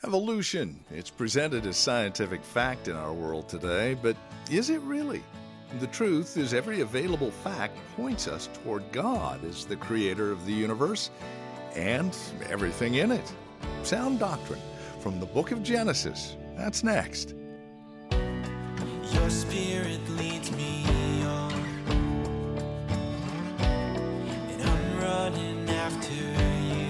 Evolution. It's presented as scientific fact in our world today, but is it really? The truth is every available fact points us toward God as the creator of the universe and everything in it. Sound doctrine from the book of Genesis. That's next. Your spirit leads me on, and I'm running after you.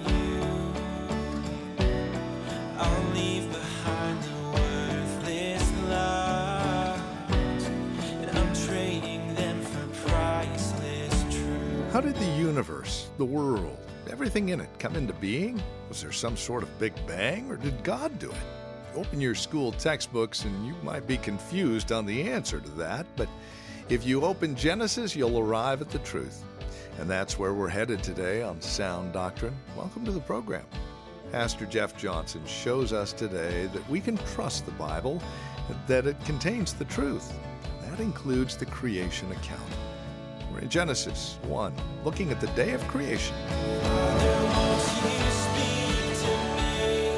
I'll leave behind the worthless lies, and I'm trading them for priceless truth. How did the universe, the world, everything in it come into being? Was there some sort of Big Bang, or did God do it? Open your school textbooks and you might be confused on the answer to that, but if you open Genesis, you'll arrive at the truth. And that's where we're headed today on Sound Doctrine. Welcome to the program. Pastor Jeff Johnson shows us today that we can trust the Bible, that it contains the truth. That includes the creation account. We're in Genesis 1, looking at the day of creation. Father, won't you speak to me?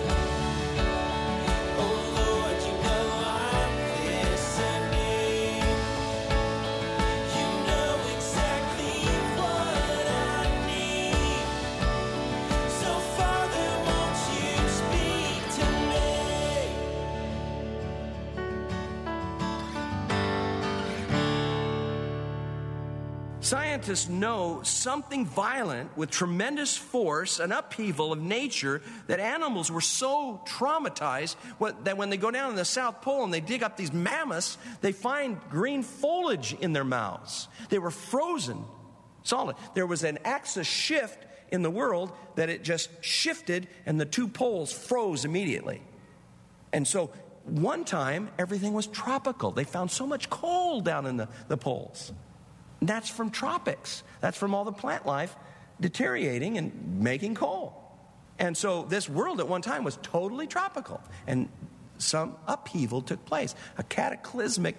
Oh Lord, you know I'm listening. You know exactly what I need. So Father, won't you speak to me? Scientists know something violent with tremendous force, an upheaval of nature, that animals were so traumatized that when they go down in the South Pole and they dig up these mammoths, they find green foliage in their mouths. They were frozen solid. There was an axis shift in the world that it just shifted and the two poles froze immediately. And so one time everything was tropical. They found so much coal down in the poles. That's from tropics. That's from all the plant life deteriorating and making coal. And so this world at one time was totally tropical. And some upheaval took place. A cataclysmic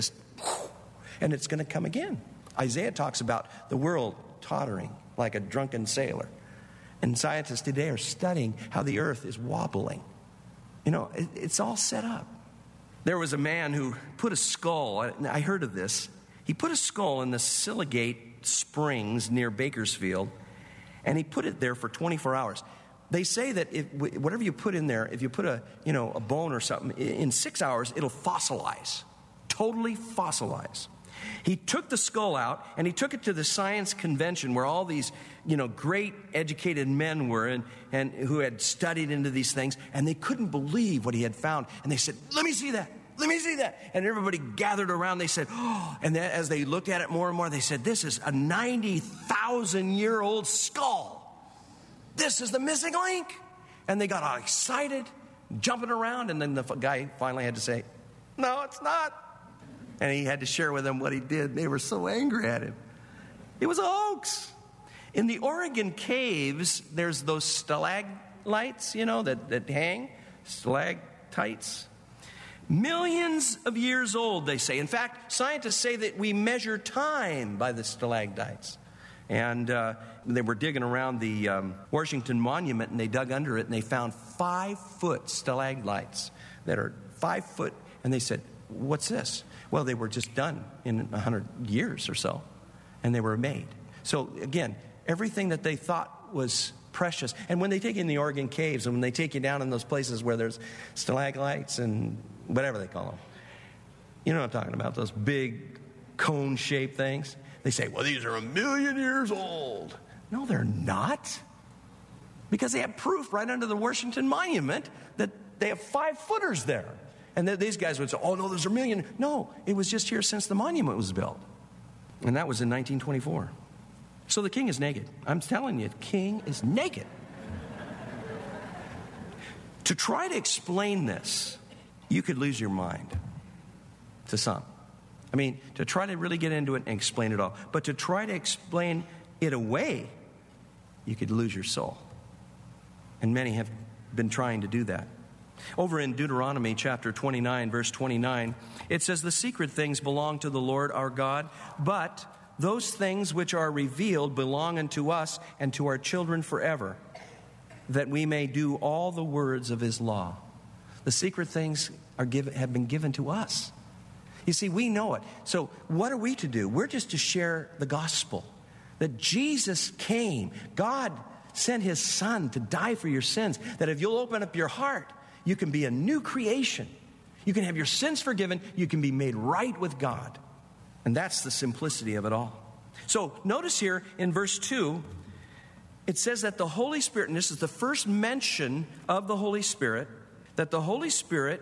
and it's going to come again. Isaiah talks about the world tottering like a drunken sailor. And scientists today are studying how the earth is wobbling. You know, it's all set up. There was a man who put a skull, I heard of this. He put a skull in the Silligate Springs near Bakersfield, and he put it there for 24 hours. They say that whatever you put in there, if you put a bone or something, in 6 hours it'll fossilize, totally fossilize. He took the skull out and he took it to the science convention where all these, great educated men were and who had studied into these things, and they couldn't believe what he had found. And they said, "Let me see that. Let me see that." And everybody gathered around. They said, "Oh," and then as they looked at it more and more, they said, "This is a 90,000-year-old skull. This is the missing link." And they got all excited, jumping around. And then the guy finally had to say, "No, it's not." And he had to share with them what he did. They were so angry at him. It was a hoax. In the Oregon caves, there's those stalagmites, that hang, stalactites. Millions of years old, they say. In fact, scientists say that we measure time by the stalactites. And they were digging around the Washington Monument, and they dug under it, and they found 5-foot stalagmites that are 5 foot. And they said, "What's this?" Well, they were just done in 100 years or so, and they were made. So again, everything that they thought was precious. And when they take you in the Oregon caves, and when they take you down in those places where there's stalagmites and whatever they call them, you know what I'm talking about, those big cone-shaped things. They say, "Well, these are 1,000,000 years old." No, they're not. Because they have proof right under the Washington Monument that they have 5-footers there. And these guys would say, "Oh, no, there's 1,000,000. No, it was just here since the monument was built. And that was in 1924. So the king is naked. I'm telling you, the king is naked. To try to explain this, you could lose your mind to some. I mean, to try to really get into it and explain it all. But to try to explain it away, you could lose your soul. And many have been trying to do that. Over in Deuteronomy chapter 29, verse 29, it says, "The secret things belong to the Lord our God, but those things which are revealed belong unto us and to our children forever." that we may do all the words of his law. The secret things have been given to us. You see, we know it. So what are we to do? We're just to share the gospel. That Jesus came. God sent his son to die for your sins. That if you'll open up your heart, you can be a new creation. You can have your sins forgiven. You can be made right with God. And that's the simplicity of it all. So notice here in verse 2, it says that the Holy Spirit, and this is the first mention of the Holy Spirit, that the Holy Spirit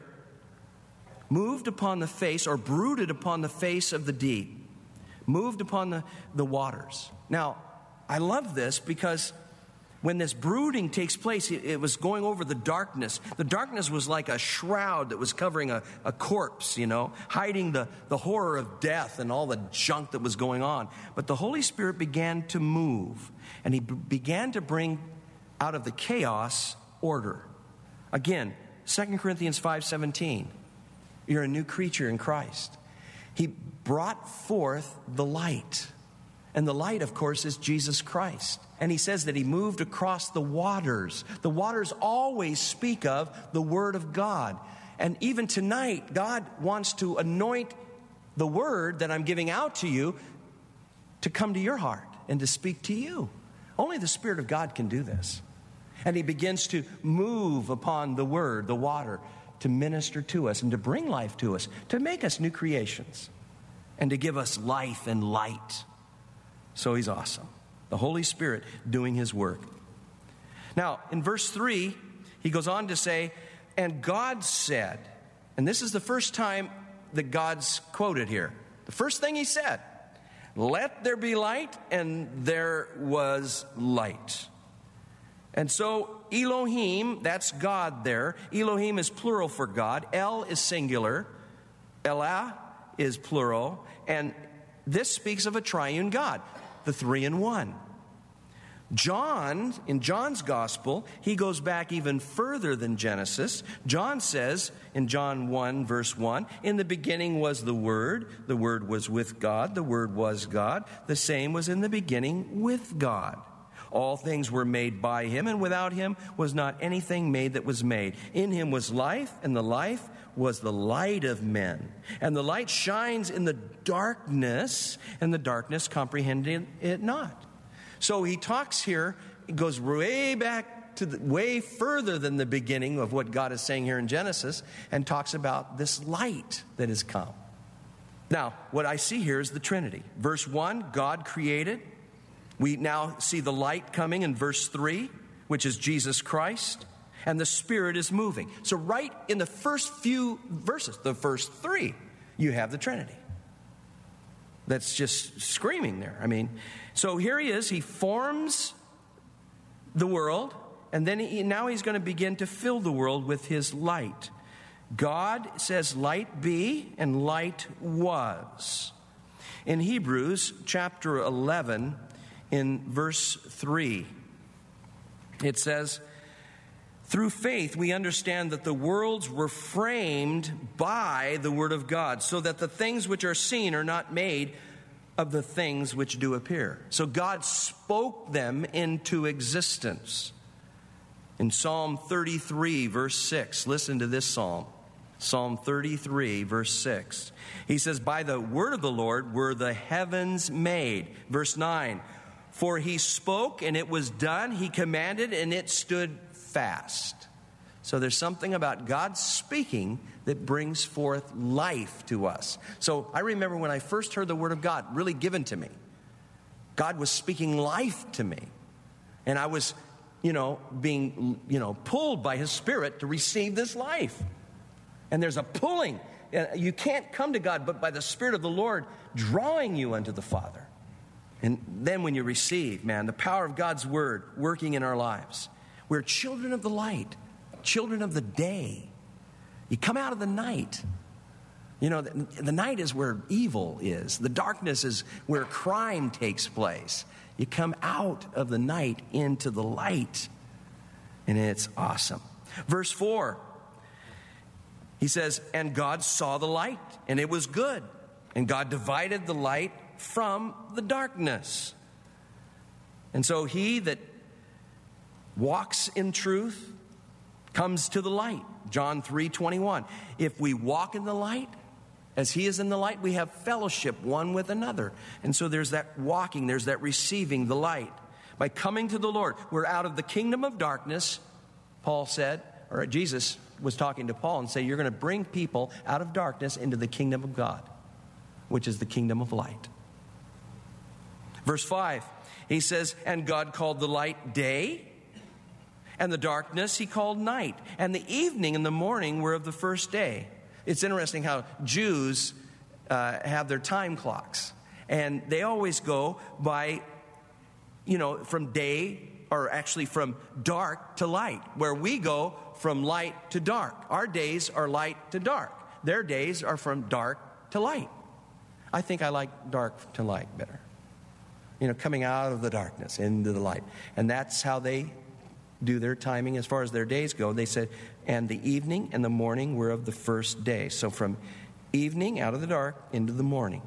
moved upon the face or brooded upon the face of the deep, moved upon the waters. Now, I love this because when this brooding takes place, it was going over the darkness. The darkness was like a shroud that was covering a corpse, hiding the horror of death and all the junk that was going on. But the Holy Spirit began to move, and he began to bring out of the chaos order. Again, 2 Corinthians 5:17, you're a new creature in Christ. He brought forth the light. And the light, of course, is Jesus Christ. And he says that he moved across the waters. The waters always speak of the Word of God. And even tonight, God wants to anoint the Word that I'm giving out to you to come to your heart and to speak to you. Only the Spirit of God can do this. And he begins to move upon the Word, the water, to minister to us and to bring life to us, to make us new creations, and to give us life and light. So he's awesome. The Holy Spirit doing his work. Now, in verse 3, he goes on to say, and God said, and this is the first time that God's quoted here. The first thing he said, let there be light, and there was light. And so Elohim, that's God there. Elohim is plural for God. El is singular. Elah is plural. And this speaks of a triune God, the three in one. John, in John's gospel, he goes back even further than Genesis. John says in John 1, verse 1, in the beginning was the Word was with God, the Word was God, the same was in the beginning with God. All things were made by him, and without him was not anything made that was made. In him was life, and the life was the light of men. And the light shines in the darkness, and the darkness comprehended it not. So he talks here, it goes way back to way further than the beginning of what God is saying here in Genesis, and talks about this light that has come. Now, what I see here is the Trinity. Verse 1, God created. We now see the light coming in verse 3, which is Jesus Christ, and the Spirit is moving. So right in the first few verses, the first 3, you have the Trinity. That's just screaming there. So here he is. He forms the world, and then now he's going to begin to fill the world with his light. God says, light be, and light was. In Hebrews chapter 11, in verse 3, it says, through faith we understand that the worlds were framed by the word of God, so that the things which are seen are not made of the things which do appear. So God spoke them into existence. In Psalm 33, verse 6, listen to this psalm. Psalm 33, verse 6. He says, by the word of the Lord were the heavens made. Verse 9, for he spoke and it was done. He commanded and it stood fast. So there's something about God speaking that brings forth life to us. So I remember when I first heard the word of God really given to me, God was speaking life to me. And I was, being, pulled by his Spirit to receive this life. And there's a pulling. You can't come to God but by the Spirit of the Lord drawing you unto the Father. And then when you receive, the power of God's word working in our lives, we're children of the light, children of the day. You come out of the night. The night is where evil is. The darkness is where crime takes place. You come out of the night into the light, and it's awesome. Verse 4, he says, and God saw the light, and it was good. And God divided the light from the darkness. And so he that walks in truth comes to the light. John 3:21. If we walk in the light, as he is in the light, we have fellowship one with another. And so there's that walking, there's that receiving the light. By coming to the Lord, we're out of the kingdom of darkness, Paul said, or Jesus was talking to Paul and said, you're going to bring people out of darkness into the kingdom of God, which is the kingdom of light. Verse 5, he says, and God called the light day, and the darkness he called night. And the evening and the morning were of the first day. It's interesting how Jews have their time clocks. And they always go by, from day, or actually from dark to light. Where we go from light to dark. Our days are light to dark. Their days are from dark to light. I think I like dark to light better. Coming out of the darkness into the light. And that's how they do their timing as far as their days go. They said, and the evening and the morning were of the first day. So from evening out of the dark into the morning.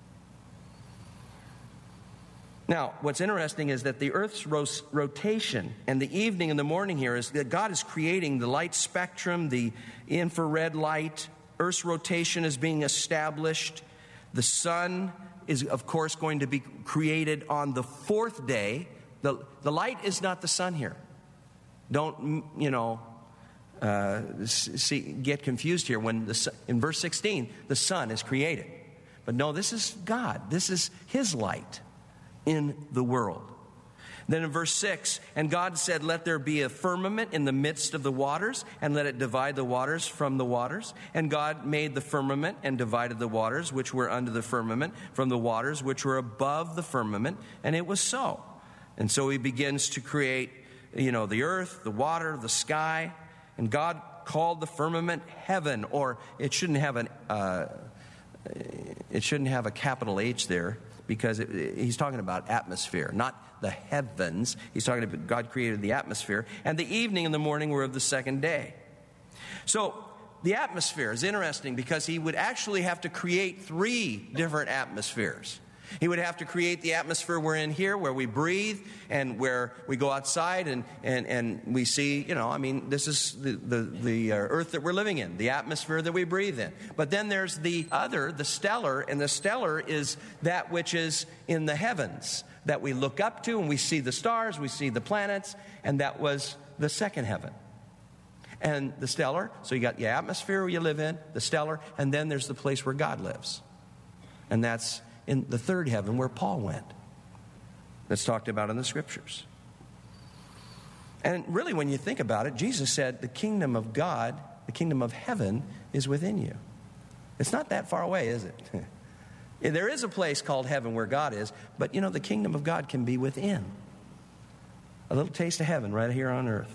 Now, what's interesting is that the earth's rotation and the evening and the morning here is that God is creating the light spectrum, the infrared light. Earth's rotation is being established. The sun is, of course, going to be created on the fourth day. The light is not the sun here. Don't, get confused here when in verse 16, the sun is created. But no, this is God. This is his light in the world. Then in verse 6, and God said, let there be a firmament in the midst of the waters, and let it divide the waters from the waters. And God made the firmament and divided the waters which were under the firmament from the waters which were above the firmament. And it was so. And so he begins to create, the earth, the water, the sky. And God called the firmament heaven, or it shouldn't have a capital H there, because he's talking about atmosphere, not the heavens. He's talking about God created the atmosphere. And the evening and the morning were of the second day. So the atmosphere is interesting because he would actually have to create 3 different atmospheres. He would have to create the atmosphere we're in here, where we breathe and where we go outside and we see, this is the earth that we're living in, the atmosphere that we breathe in. But then there's the stellar, and the stellar is that which is in the heavens that we look up to, and we see the stars, we see the planets, and that was the second heaven. And the stellar, so you got the atmosphere where you live in, the stellar, and then there's the place where God lives. And that's in the third heaven where Paul went. That's talked about in the scriptures. And really, when you think about it, Jesus said the kingdom of God, the kingdom of heaven, is within you. It's not that far away, is it? There is a place called heaven where God is, but the kingdom of God can be within. A little taste of heaven right here on earth.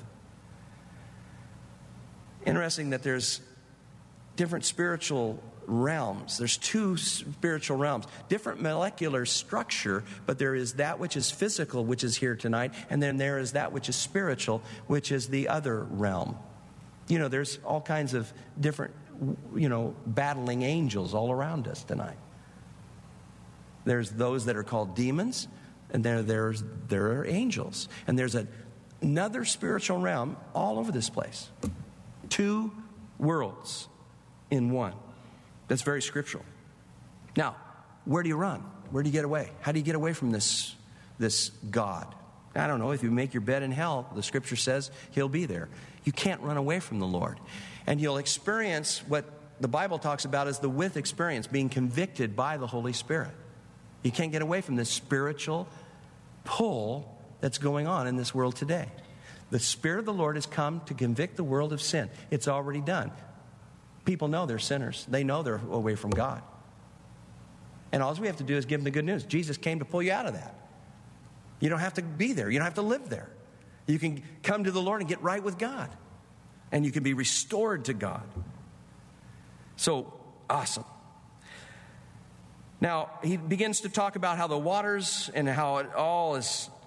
Interesting that there's different spiritual realms. There's 2 spiritual realms, different molecular structure, but there is that which is physical, which is here tonight, and then there is that which is spiritual, which is the other realm. There's all kinds of different, battling angels all around us tonight. There's those that are called demons, and there are angels. And there's another spiritual realm all over this place. 2 worlds in one. That's very scriptural. Now, where do you run? Where do you get away? How do you get away from this God? I don't know. If you make your bed in hell, the scripture says he'll be there. You can't run away from the Lord. And you'll experience what the Bible talks about as the with experience, being convicted by the Holy Spirit. You can't get away from this spiritual pull that's going on in this world today. The Spirit of the Lord has come to convict the world of sin. It's already done. People know they're sinners. They know they're away from God. And all we have to do is give them the good news. Jesus came to pull you out of that. You don't have to be there. You don't have to live there. You can come to the Lord and get right with God. And you can be restored to God. So, awesome. Now, he begins to talk about how the waters and how it all is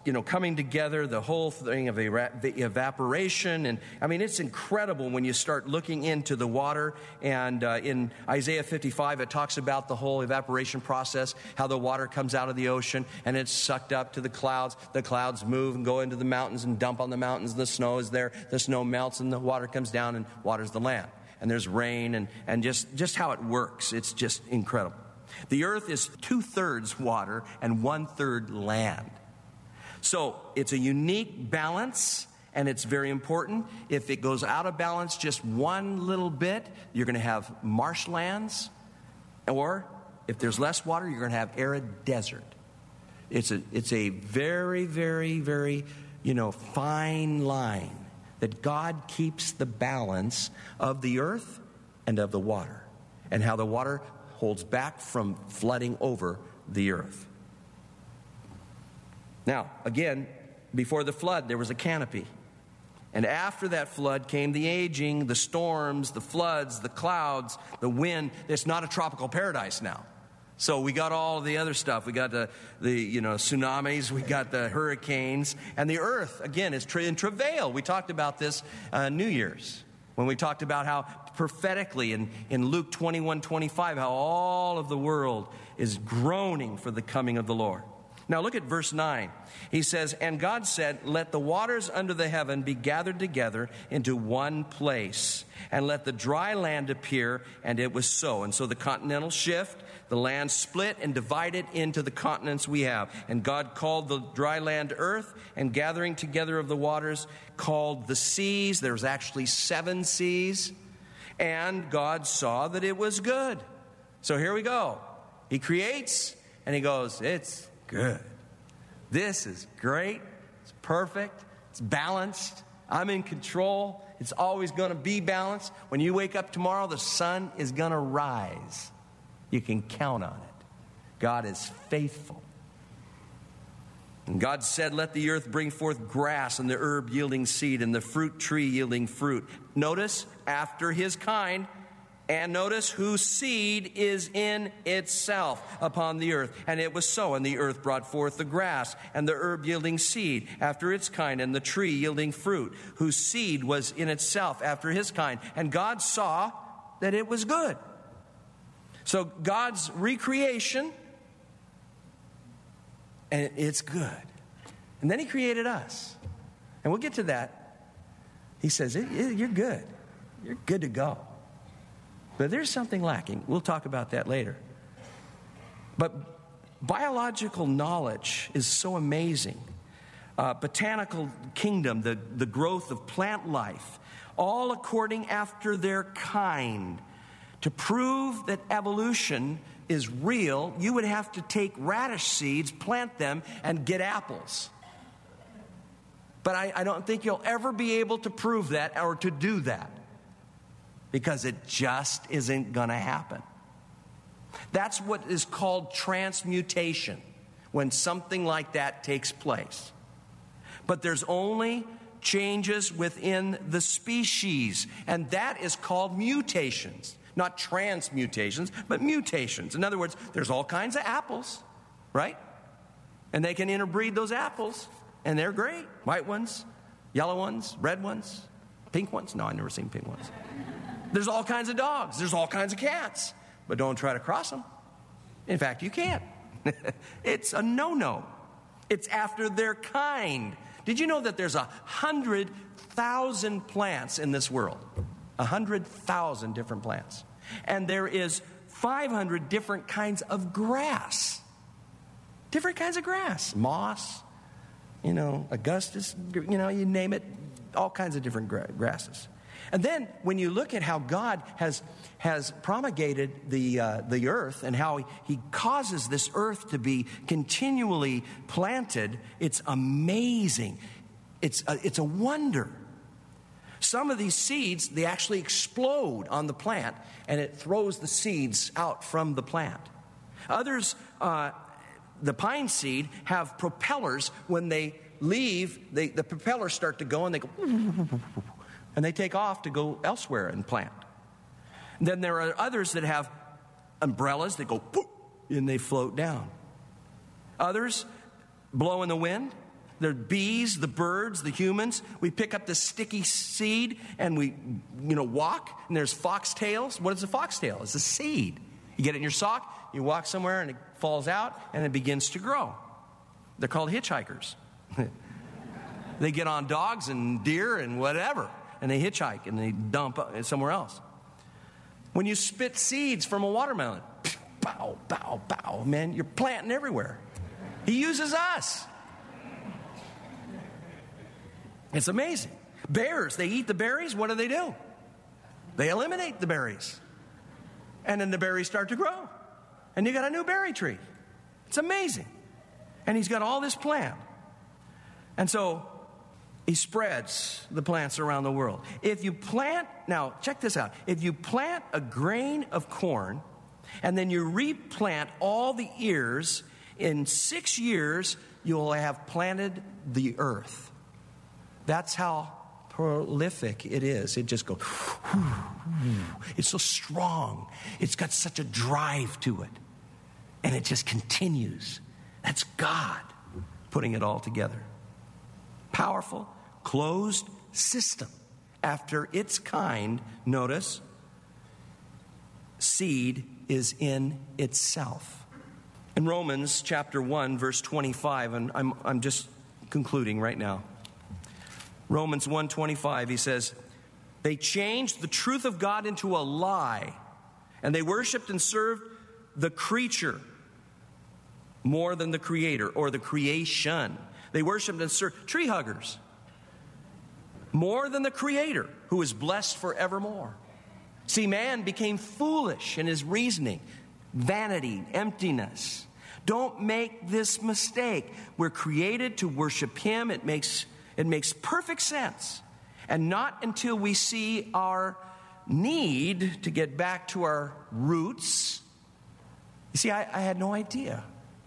coming together, the whole thing of evaporation. And I mean, it's incredible when you start looking into the water. And in Isaiah 55, it talks about the whole evaporation process, how the water comes out of the ocean and it's sucked up to the clouds. The clouds move and go into the mountains and dump on the mountains. The snow is there. The snow melts and the water comes down and waters the land. And there's rain and just how it works. It's just incredible. The earth is 2/3 water and 1/3 land. So it's a unique balance, and it's very important. If it goes out of balance just one little bit, you're going to have marshlands, or if there's less water, you're going to have arid desert. It's a very, very, very, fine line that God keeps the balance of the earth and of the water, and how the water holds back from flooding over the earth. Now, again, before the flood, there was a canopy. And after that flood came the aging, the storms, the floods, the clouds, the wind. It's not a tropical paradise now. So we got all the other stuff. We got the tsunamis, we got the hurricanes, and the earth, again, is in travail. We talked about this New Year's, when we talked about how prophetically in Luke 21:25, how all of the world is groaning for the coming of the Lord. Now look at verse 9. He says, "And God said, let the waters under the heaven be gathered together into one place, and let the dry land appear, and it was so." And so the continental shift, the land split and divided into the continents we have. And God called the dry land earth, and gathering together of the waters called the seas. There's actually 7 seas. And God saw that it was good. So here we go. He creates, and he goes, it's good. This is great. It's perfect. It's balanced. I'm in control. It's always going to be balanced. When you wake up tomorrow, the sun is going to rise. You can count on it. God is faithful. And God said, let the earth bring forth grass, and the herb yielding seed, and the fruit tree yielding fruit. Notice, after his kind. And notice whose seed is in itself upon the earth. And it was so. And the earth brought forth the grass, and the herb yielding seed after its kind, and the tree yielding fruit, whose seed was in itself after his kind. And God saw that it was good. So God's recreation, and it's good. And then he created us. And we'll get to that. He says, you're good. You're good to go. But there's something lacking. We'll talk about that later. But biological knowledge is so amazing. Botanical kingdom, the growth of plant life, all according after their kind. To prove that evolution is real, you would have to take radish seeds, plant them, and get apples. But I don't think you'll ever be able to prove that or to do that, because it just isn't going to happen. That's what is called transmutation, when something like that takes place. But there's only changes within the species, and that is called mutations. Not transmutations, but mutations. In other words, there's all kinds of apples, right? And they can interbreed those apples, and they're great. White ones, yellow ones, red ones, pink ones. No, I've never seen pink ones. There's all kinds of dogs. There's all kinds of cats. But don't try to cross them. In fact, you can't. It's a no-no. It's after their kind. Did you know that there's 100,000 plants in this world? 100,000 different plants. And there is 500 different kinds of grass. Different kinds of grass. Moss, Augustus, you name it. All kinds of different grasses. And then when you look at how God has promulgated the earth, and how he causes this earth to be continually planted, it's amazing. It's a wonder. Some of these seeds, they actually explode on the plant, and it throws the seeds out from the plant. Others, the pine seed, have propellers. When they leave, the propellers start to go, and they go, and they take off to go elsewhere and plant. And then there are others that have umbrellas that go, and they float down. Others blow in the wind, The bees, the birds, the humans. We pick up this sticky seed and we, walk, and there's foxtails. What is a foxtail? It's a seed. You get it in your sock, you walk somewhere, and it falls out, and it begins to grow. They're called hitchhikers. They get on dogs and deer and whatever, and they hitchhike, and they dump somewhere else. When you spit seeds from a watermelon, bow, bow, bow, man, you're planting everywhere. He uses us. It's amazing. Bears, they eat the berries. What do? They eliminate the berries. And then the berries start to grow. And you got a new berry tree. It's amazing. And he's got all this plant. And so he spreads the plants around the world. Now check this out. If you plant a grain of corn and then you replant all the ears, in 6 years you'll have planted the earth. That's how prolific it is. It just goes, it's so strong. It's got such a drive to it. And it just continues. That's God putting it all together. Powerful, closed system. After its kind, notice, seed is in itself. In Romans chapter 1, verse 25, and I'm just concluding right now. Romans 1:25, he says, they changed the truth of God into a lie, and they worshiped and served the creature more than the creator or the creation. They worshiped and served tree huggers more than the creator, who is blessed forevermore. See, man became foolish in his reasoning, vanity, emptiness. Don't make this mistake. We're created to worship him. It makes perfect sense. And not until we see our need to get back to our roots. You see, I had no idea.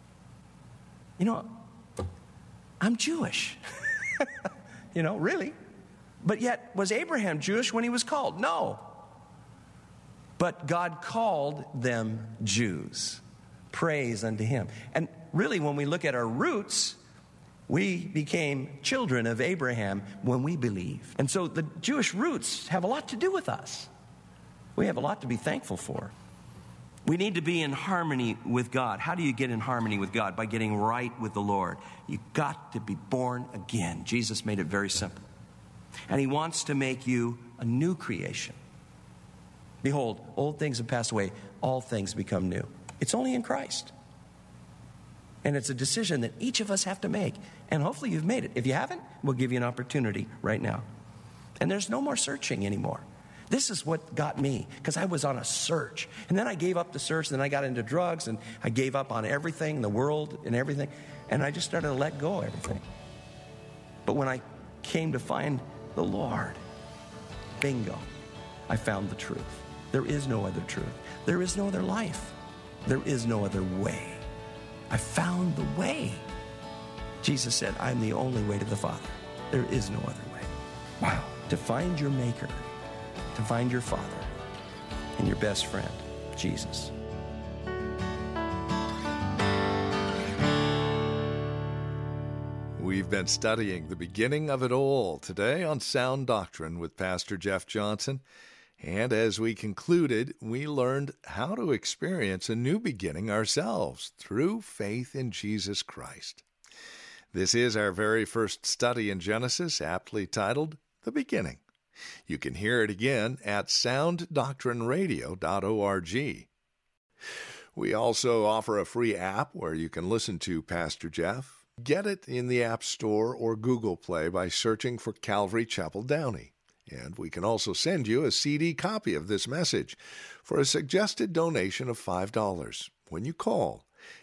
I'm Jewish. Really. But yet, was Abraham Jewish when he was called? No. But God called them Jews. Praise unto him. And really, when we look at our roots, we became children of Abraham when we believed. And so the Jewish roots have a lot to do with us. We have a lot to be thankful for. We need to be in harmony with God. How do you get in harmony with God? By getting right with the Lord. You've got to be born again. Jesus made it very simple. And he wants to make you a new creation. Behold, old things have passed away. All things become new. It's only in Christ. And it's a decision that each of us have to make. And hopefully you've made it. If you haven't, we'll give you an opportunity right now. And there's no more searching anymore. This is what got me, because I was on a search. And then I gave up the search, and then I got into drugs, and I gave up on everything, the world and everything. And I just started to let go of everything. But when I came to find the Lord, bingo, I found the truth. There is no other truth. There is no other life. There is no other way. I found the way. Jesus said, I'm the only way to the Father. There is no other way. Wow. To find your Maker, to find your Father, and your best friend, Jesus. We've been studying the beginning of it all today on Sound Doctrine with Pastor Jeff Johnson. And as we concluded, we learned how to experience a new beginning ourselves through faith in Jesus Christ. This is our very first study in Genesis, aptly titled, The Beginning. You can hear it again at sounddoctrineradio.org. We also offer a free app where you can listen to Pastor Jeff. Get it in the App Store or Google Play by searching for Calvary Chapel Downey. And we can also send you a CD copy of this message for a suggested donation of $5 when you call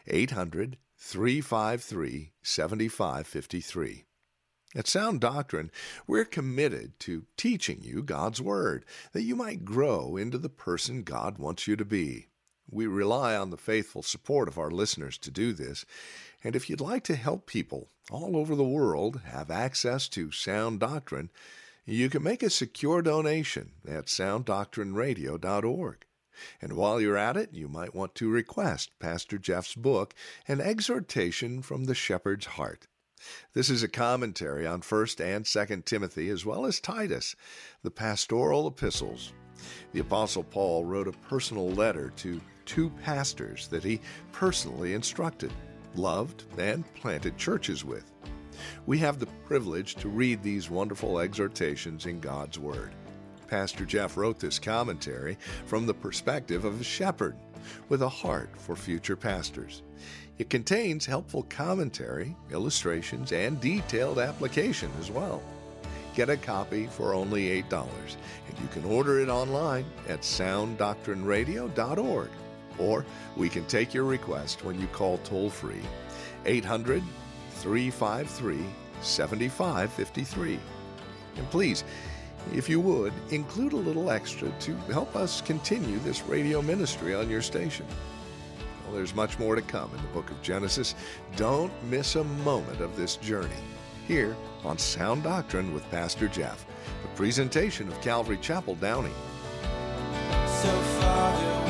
800-353-7553. At Sound Doctrine, we're committed to teaching you God's Word, that you might grow into the person God wants you to be. We rely on the faithful support of our listeners to do this, and if you'd like to help people all over the world have access to Sound Doctrine, you can make a secure donation at sounddoctrineradio.org. And while you're at it, you might want to request Pastor Jeff's book, An Exhortation from the Shepherd's Heart. This is a commentary on 1st and 2nd Timothy, as well as Titus, the pastoral epistles. The Apostle Paul wrote a personal letter to 2 pastors that he personally instructed, loved, and planted churches with. We have the privilege to read these wonderful exhortations in God's Word. Pastor Jeff wrote this commentary from the perspective of a shepherd with a heart for future pastors. It contains helpful commentary, illustrations, and detailed application as well. Get a copy for only $8, and you can order it online at sounddoctrineradio.org, or we can take your request when you call toll-free 800-353-7553. And please, if you would, include a little extra to help us continue this radio ministry on your station. Well, there's much more to come in the book of Genesis. Don't miss a moment of this journey here on Sound Doctrine with Pastor Jeff, a presentation of Calvary Chapel, Downey. So Father,